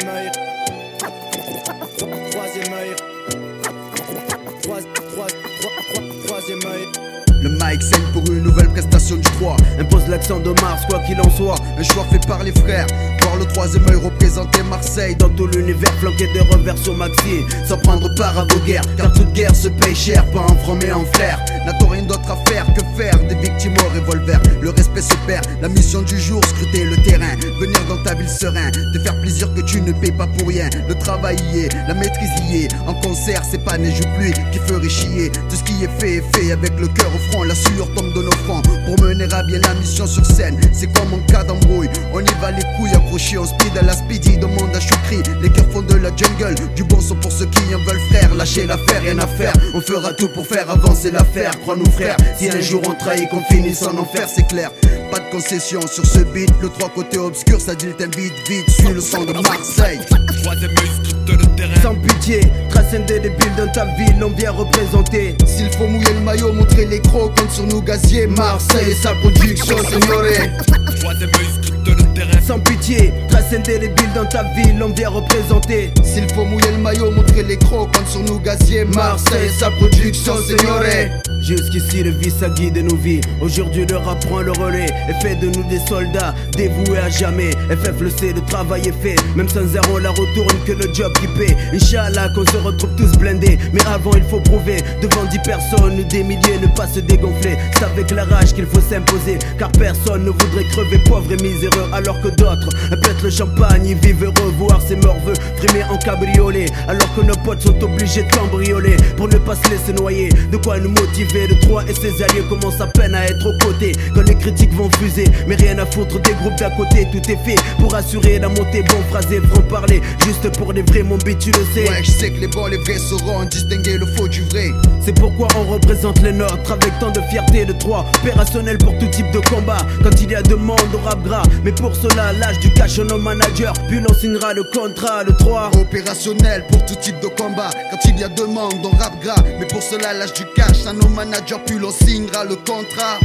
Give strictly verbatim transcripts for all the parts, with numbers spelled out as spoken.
Troisième œil. Troisième œil. Troisième œil. Le mic saigne pour une nouvelle prestation du trois. Impose l'accent de Mars, quoi qu'il en soit. Un choix fait par les frères. Voir le troisième œil représenter Marseille dans tout l'univers, flanqué de revers sur Maxi, sans prendre part à vos guerres, car toute guerre se paye cher, pas en franc mais en flair. N'a-t-on rien d'autre à faire que faire des victimes au revolver? Le respect se perd, la mission du jour, scruter le terrain. Venir dans ta ville serein, te faire plaisir que tu ne payes pas pour rien. Le travail y est, la maîtrise y est. En concert, c'est pas neige ou pluie qui ferait chier. Tout ce qui est fait est fait avec le cœur au front. La sueur tombe de nos fronts pour mener à bien la mission sur scène. C'est comme en cas d'embrouille, on y va les couilles accrochées. On speed à la speedy, demande à Choukri. Les cœurs font de la jungle, du bon son pour ceux qui en veulent frère. Lâchez l'affaire, rien à faire, on fera tout pour faire avancer l'affaire. Crois-nous frère, si un jour on trahit, qu'on finisse en enfer, c'est clair. Pas de concession sur ce beat, le trois côtés obscur, ça dit t'invite vite, suis le son de Marseille. Troisième œil scrute le terrain. Sans pitié, trace indélébile dans ta ville, on vient représenter. S'il faut mouiller le maillot, montrer les crocs, compte sur nous gaziers. Marseille et sa production, señoré. Troisième œil scrute le terrain. Sans pitié, trace indélébile dans ta ville, on vient représenter. S'il faut mouiller le maillot, montrer les crocs, compte sur nous gaziers. Marseille et sa production, señoré. Jusqu'ici le vice a guidé nos vies. Aujourd'hui le rap prend le relais et fait de nous des soldats dévoués à jamais. F F le sait, le travail est fait. Même sans zéro la retourne que le job qui paie. Inch'Allah qu'on se retrouve tous blindés. Mais avant il faut prouver devant dix personnes ou des milliers, ne pas se dégonfler. C'est avec la rage qu'il faut s'imposer, car personne ne voudrait crever pauvre et miséreux, alors que d'autres pètent le champagne, ils vivent heureux, voir ses morveux frimer en cabriolet, alors que nos potes sont obligés de cambrioler pour ne pas se laisser noyer. De quoi nous motiver? Le trois et ses alliés commencent à peine à être aux côtés quand les critiques vont fuser, mais rien à foutre des groupes d'à côté. Tout est fait pour assurer la montée, bon phrasé, franc parler, juste pour les vrais, mon beat tu le sais. Ouais, je sais que les bons, les vrais sauront distinguer le faux du vrai. C'est pourquoi on représente les nôtres avec tant de fierté. De trois, opérationnel pour tout type de combat quand il y a demande au rap gras, mais pour cela lâche du cash à nos managers, puis l'on signera le contrat. Le trois, opérationnel pour tout type de combat quand il y a demande on rap gras, mais pour cela lâche du cash à nos managers, puis l'on signera le contrat.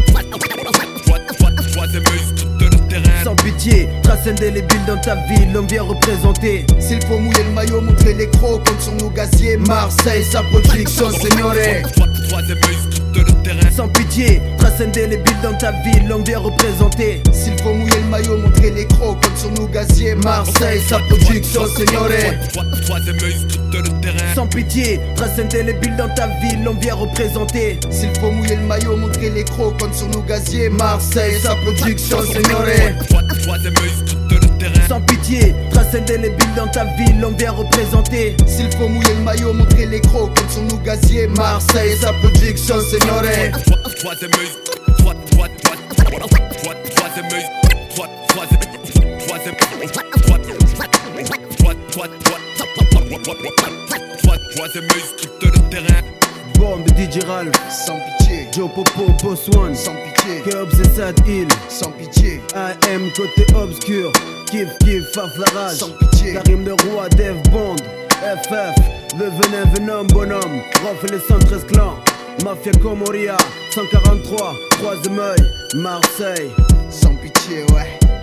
Troisième œil scrute le terrain. Sans pitié, trace indélébile dans ta ville, on vient représenter. S'il faut mouiller le maillot, montrer les crocs, compte sur nos gaziers. Marseille, sa production, señoré. Troisième œil scrute le terrain. Sans pitié, trace indélébile dans ta ville, on vient représenter. S'il faut mouiller le maillot, montrer les crocs, compte sur nos gaziers. Marseille, sa production, señoré. Troisième œil scrute le terrain. Sans pitié, trace indélébile dans ta ville, on vient représenter. S'il faut mouiller le maillot, montrer les crocs, compte sur nos gaziers. Marseille, sa production, señoré. Troisième œil scrute le terrain. Sans pitié, trace indélébile dans ta ville, on vient représenter. S'il faut mouiller le maillot, montrer les crocs, compte sur nos gaziers. Marseille, sa production, señoré. Troisième œil, troisième œil, troisième troisième œil scrute le terrain. Bombe D J Ralph, sans pitié. Joe Popo, Boss One, sans pitié. Keops et Sad Hill, sans pitié. A M côté obscur, Kif Kif, Faf la rage, sans pitié. Karim de Roi, Dev Bond, F F, le venin venom bonhomme, Rof et les cent treize clans, Mafia Comoria, cent quarante-trois, Troisième œil, Marseille. Sans pitié, ouais.